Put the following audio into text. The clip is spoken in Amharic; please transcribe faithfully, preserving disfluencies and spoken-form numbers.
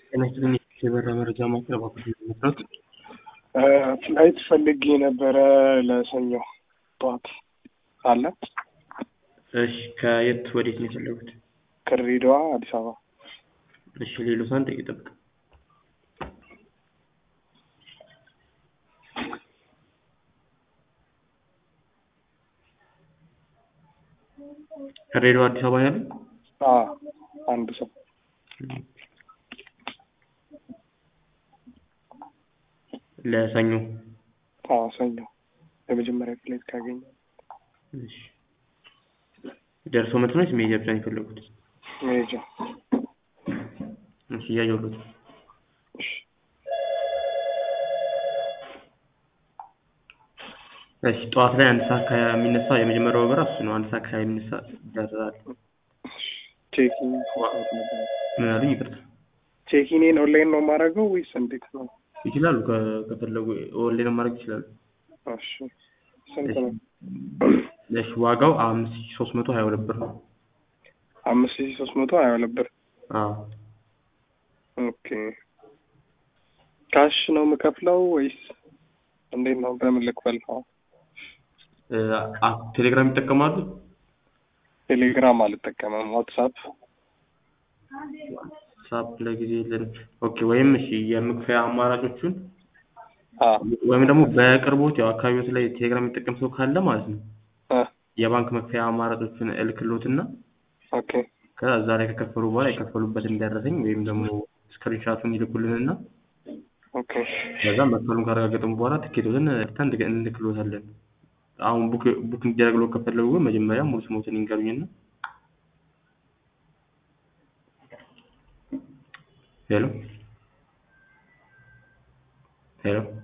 ጤና ይስጥልኝ የበራ መረጃ ማቅረብ አኩት ፍላይት ፈልጌ ነበረ ለሰኞ ጠዋት አለ። እሺ ከየት ወዴት ነው የፈለጉት? ከድሬዳዋ አዲስ አበባ። እሺ ሌሎች አንተ ይጠብቅ። ከድሬዳዋ አዲስ አበባ ያለው? አዎ አንድ ሰው ለሰኞ? አዎ ሰኞ የመጀመሪያ ፍላይት ካገኘ። እሺ ደርሶ መልስ ነው ሜጃ ብቻ ነው የፈለጉት? ሜጃ። እሺ ያየሁት። እሺ ጠዋት ላይ አንድ ሰዓት ከሚነሳ የመጀመሪያው በረራ እሱ ነው። አንድ ሰዓት ከሚነሳ ይደርሳል። ቼኪን ምን አሉኝ? ይቅርታ ቼኪኔን ኦንላይን ነው የማደርገው ወይስ እንዴት ነው? ይችላሉ ከፈለጉ ኦንላይን ማድረግ ይችላሉ። እሺ ስንት ነው? እሺ ዋጋው አምስት ሺህ ሶስት መቶ ሀያ ሁለት ብር ነው። አምስት ሺህ ሶስት መቶ ሀያ ሁለት ብር። አዎ ኦኬ። ካሽ ነው የምከፍለው ወይስ እንዴት ነው? በምን ልክፈልው? ቴሌግራም ይጠቀማሉ? ቴሌግራም አልጠቀምም። ዋትስአፕ ዋትስአፕ ለጊዜ የለን። ኦኬ ወይም እሺ የመክፈያ አማራጮቹን አዎ ወይም ደግሞ በቅርቦት ያው አካባቢዎት ላይ ቴሌግራም የሚጠቀም ሰው ካለ ማለት ነው አ የባንክ መክፈያ አማራጮችን እልክሎትና ኦኬ ከዛ ላይ ከከፈሉ በኋላ የከፈሉበትን ደረሰኝ ወይም ደግሞ ስክሪንሻቱን ይልኩልንና ኦኬ ከዛ መክፈሉን ካረጋገጥን በኋላ ትኬቱን ተንድ እንልክሎታለን። አሁን ቡክ ቡክ እንዲያደርግሎ ከፈለጉ መጀመሪያ ሙሉ ስሞትን ይንገሩኝና። ሄሎ ሄሎ